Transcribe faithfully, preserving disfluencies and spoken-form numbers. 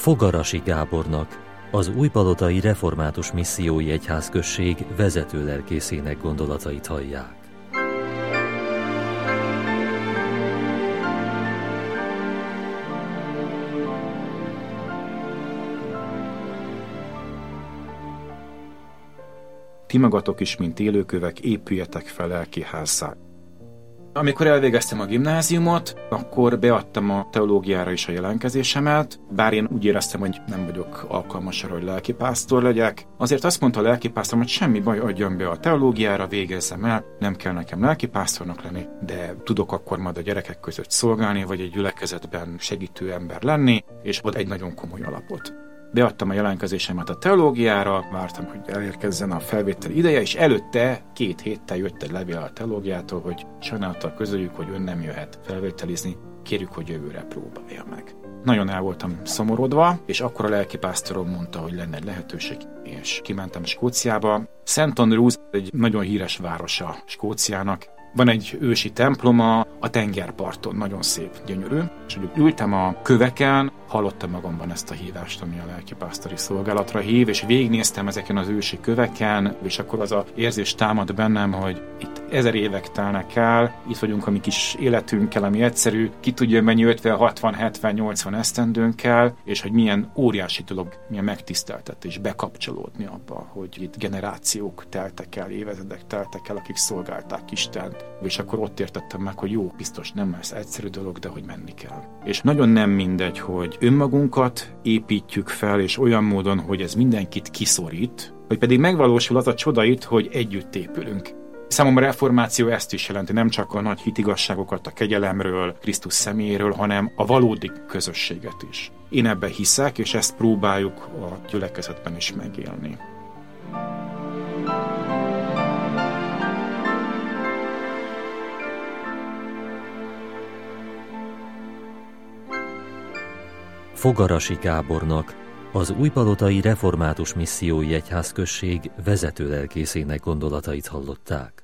Fogarasi Gábornak, az Újpalotai Református Missziói Egyházközség vezető lelkészének gondolatait hallják. Ti magatok is, mint élőkövek, épüljetek fel lelkiházzá. Amikor elvégeztem a gimnáziumot, akkor beadtam a teológiára is a jelentkezésemet, bár én úgy éreztem, hogy nem vagyok alkalmas arra, hogy lelkipásztor legyek. Azért azt mondta a lelkipásztorom, hogy semmi baj, adjam be a teológiára, végezzem el, nem kell nekem lelkipásztornak lenni, de tudok akkor majd a gyerekek között szolgálni, vagy egy gyülekezetben segítő ember lenni, és ad egy nagyon komoly alapot. Beadtam a jelentkezésemet a teológiára, vártam, hogy elérkezzen a felvételi ideje, és előtte két héttel jött egy levél a teológiától, hogy sajnálattal közöljük, hogy ön nem jöhet felvételizni, kérjük, hogy jövőre próbálja meg. Nagyon el voltam szomorodva, és akkor a lelkipásztorom mondta, hogy lenne egy lehetőség, és kimentem Skóciába. Szent Andrews egy nagyon híres városa Skóciának. Van egy ősi temploma a tengerparton, nagyon szép, gyönyörű, és hogy ültem a köveken, hallottam magamban ezt a hívást, ami a lelkipásztori szolgálatra hív, és végignéztem ezeken az ősi köveken, és akkor az a érzés támad bennem, hogy itt ezer évek telnek el, itt vagyunk a mi kis életünkkel, ami egyszerű, ki tudja mennyi ötven, hatvan, hetven, nyolcvan esztendőnkkel, és hogy milyen óriási dolog, milyen megtiszteltetés bekapcsolódni abba, hogy itt generációk teltek el, évezredek teltek el, akik szolgálták Istent, és akkor ott értettem meg, hogy jó, biztos nem lesz egyszerű dolog, de hogy menni kell. És nagyon nem mindegy, hogy önmagunkat építjük fel, és olyan módon, hogy ez mindenkit kiszorít, vagy pedig megvalósul az a csoda itt, hogy együtt épülünk. Számomra a reformáció ezt is jelenti, nem csak a nagy hitigasságokat a kegyelemről, Krisztus személyéről, hanem a valódi közösséget is. Én ebben hiszek, és ezt próbáljuk a gyülekezetben is megélni. Fogarasi Gábornak, az Újpalotai Református Missziói Egyházközség vezető lelkészének gondolatait hallották.